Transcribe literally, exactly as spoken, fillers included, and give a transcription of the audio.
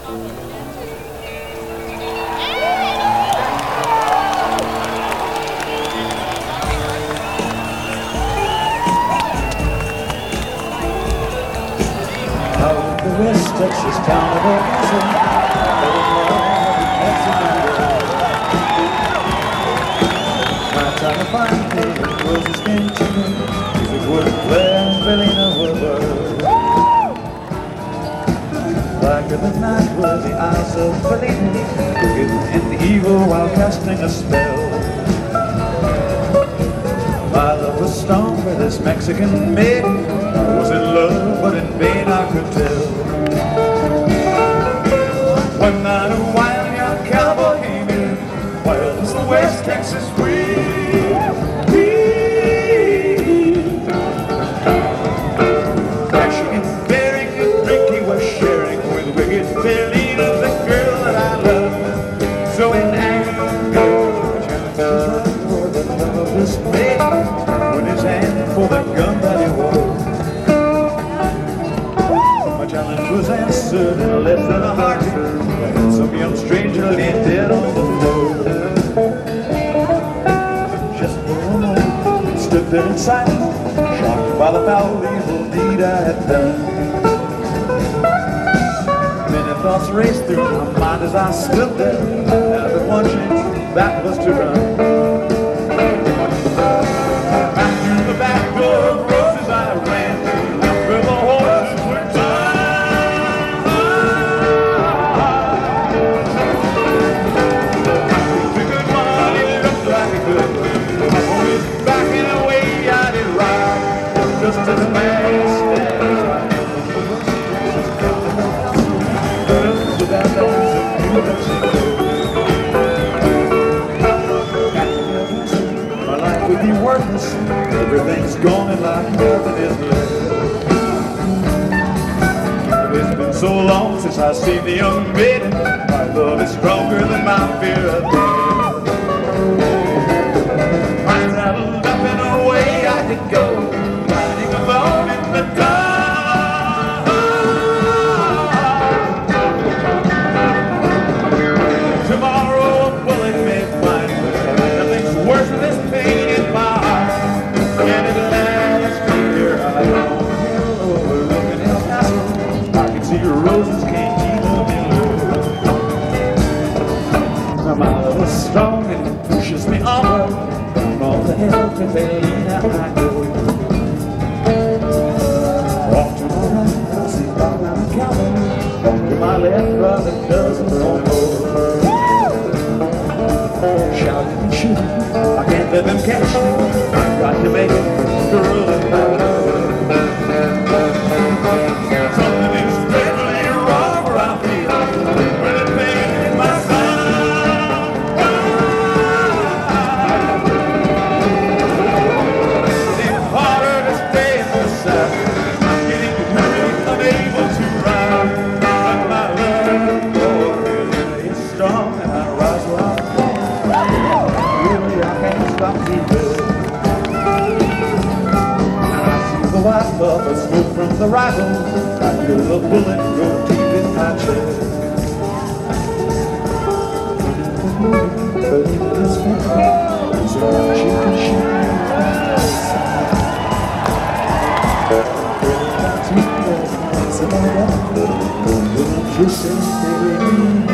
Out the West Texas town of El Paso, there was love and my time to find me, roses came to me, music was Claire and Bellina were. Blacker than night were the eyes of Bellina, wicked and evil while casting a spell. My love was strong for this Mexican maiden. I was in love, but in vain I could tell. One night a wild young cowboy came in, wild as the West Texas wind. Dashing and bearing a drink he was sharing with wicked Bellina, the girl that I love. So in anger, chances for the love of this maiden, put his hand for the gun that he wore. My challenge was answered in less than a heartbeat, when some young stranger lay dead on the floor. Just for a moment, stood there in silence, shocked by the foul evil deed I had done. Many thoughts raced through my mind as I stood there, and but one chance, that was to run. My life would be worthless, everything's gone and like nothing is left. It's been so long since I've seen the young maiden, my love is stronger than my fear of death. I'm traveled up in a way I could go, riding alone in the dark. Roses can't even be low. My love is strong and it pushes me onward. From all the hell to Bellina I go. Off to my right, I see Bob Calvin. Off to my left, brother dozens or more. Shouting and shooting, I can't let them catch me. I've got to make it, girl in my love. The white puff of smoke from the rifle, I feel the bullet go deep in my chest. But in this country, there's a lot you can shoot. It's a lot of kiss and